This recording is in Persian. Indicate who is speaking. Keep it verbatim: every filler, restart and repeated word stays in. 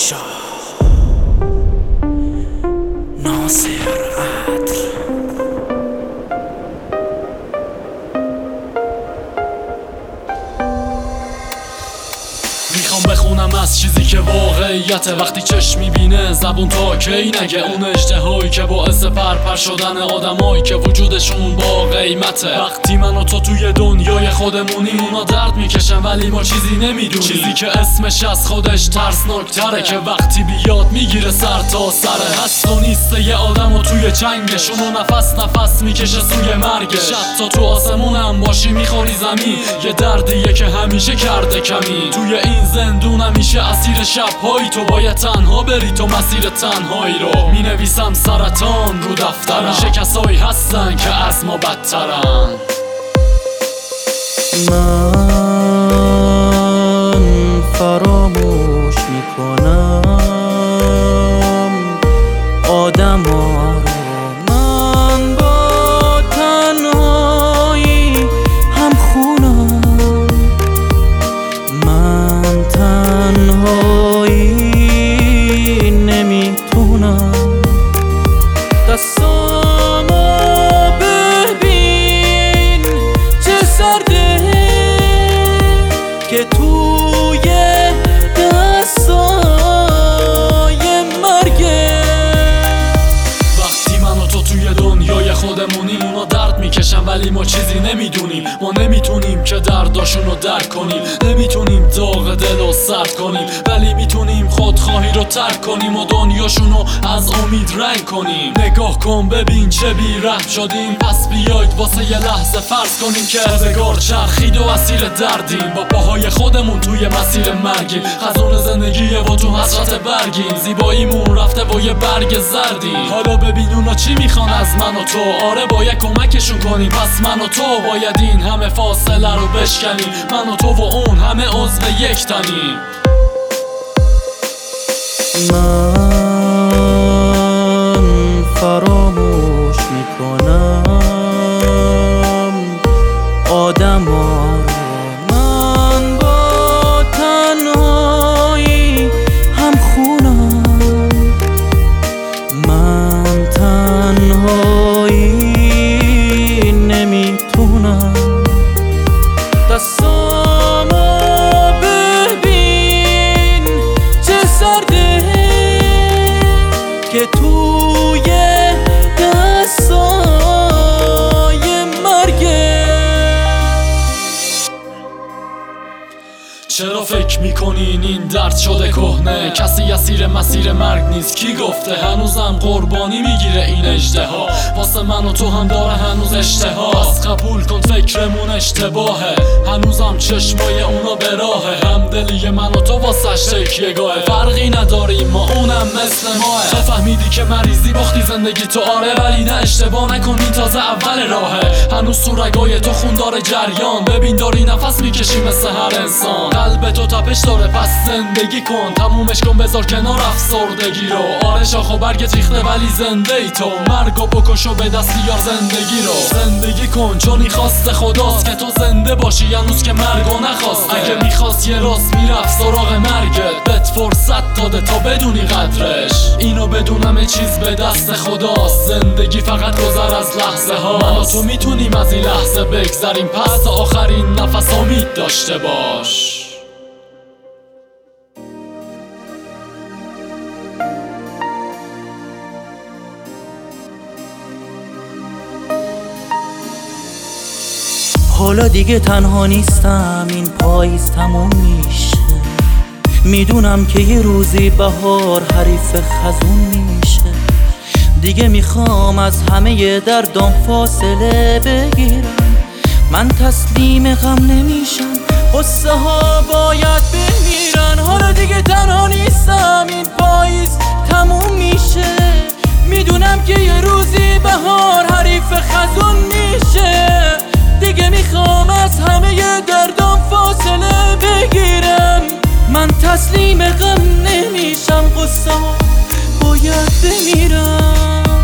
Speaker 1: پادشاه ناصر عدل.
Speaker 2: میخوام بخونم از چیزی که واقعیته، وقتی چشم میبینه زبون تا کی نگه، اون اژدهایی که باعث پرپر شدن آدمایی که وجودشون با قیمته. وقتی من و تو توی دنیای خودمونیم اونا درد میکشن ولی ما چیزی نمیدونیم، چیزی که اسمش از خودش ترسناکتره که وقتی بیاد میگیره سر تا سره. هست و نیسته یه آدم و توی چنگشون و نفس نفس میکشه سوی مرگش. حتی تو آسمونم باشی میخوری زمین، یه دردیه که همیشه کرده کمی. توی این زندون همیشه اسیر شبهایی، تو باید تنها بری تو مسیر تنهایی رو. می نویسم سرطان رو دفترم، همیشه کسایی هستن که از ما بدترن.
Speaker 3: من فراموش میکنم آدم ها رو، من با تنهایی هم خونم، من تنهایی نمیتونم. دستامو ببین چه سرده که توی دستای مرگه.
Speaker 2: وقتی من و تو توی دنیای خودمونیم اونا درد میکشن ولی ما چیزی نمیدونیم. ما نمیتونیم که درداشون رو درک کنیم، نمیتونیم داغ دل رو سرد کنیم، ولی میتونیم خودخواهی رو ترک کنیم و دنیاشون رو از امید رنگ کنیم. نگاه کن ببین چه بی‌رحم شدیم، پس بیاید واسه یه لحظه فرض کنیم که روزگار چرخید و اسیر دردیم، با پاهای خودمون توی مسیر مرگیم. خزون زندگیه و تو حسرت برگیم، زیباییمون رفته و یه برگ زردیم. حالا ببین اونا چی میخوان از من و تو، آره باید کمکشون کنیم. پس من و تو باید این همه فاصله رو بشکنیم، من و تو و اون همه عضو یک تنیم.
Speaker 3: من فراموش میکنم آدم ها رو، من با تنهایی هم خونم، من تنهایی نمیتونم. دستامو ببین چه سرده که توی دستای مرگه.
Speaker 2: چرا فکر میکنین این درد شده کهنه؟ کسی اسیر مسیر مرگ نیست، کی گفته؟ هنوزم قربانی میگیره این اژدها، واسه من و تو هم داره هنوز اشتها. پس قبول کن فکرمون اشتباهه، هنوزم چشمای اونا به راهه. همدلی من و تو واسه تکیه گاهه، فرقی نداریم ما اونم مثل ماه. تو فهمیدی که مریضی باختی زندگی تو، آره ولی نه اشتباه نکنی تازه اول راهه. هنوز تو رگای تو خون داره جریان، ببین داری نفس میکشی مثل هر انسان. قلب تو تپش داره پس زندگی کن، تمومش کن بذار کنار افسردگی رو. آره شاخ و برگت ریخته ولی زنده ای تو، مرگو بکش و به دست بیار زندگی رو. زندگی کن چون این خواست خداست که تو زنده باشی هنوز که مرگو نخواسته. اگه میخواست یه راست میرفت سراغ مرگت، بهت فرصت داده تا بدونی قدرش. اینو بدون همه چیز به دست خداست، زندگی فقط گذر از لحظه ها. من و تو میتونیم از این لحظه بگذریم، پس تا آخرین نفس امید داشته باش.
Speaker 3: حالا دیگه تنها نیستم، این پاییز تموم میشه، میدونم که یه روزی بهار حریف خزون میشه. دیگه میخوام از همه دردام فاصله بگیرم، من تسلیم غم نمیشم، قصه ها باید بمیرن. حالا دیگه تنها نیستم، این پاییز تموم میشه، میدونم که یه روزی بهار حریف خزون میشه. دیگه میخوام از همه دردام فاصله بگیرم، من تسلیم غم نمیشم، قصه باید بمیرم.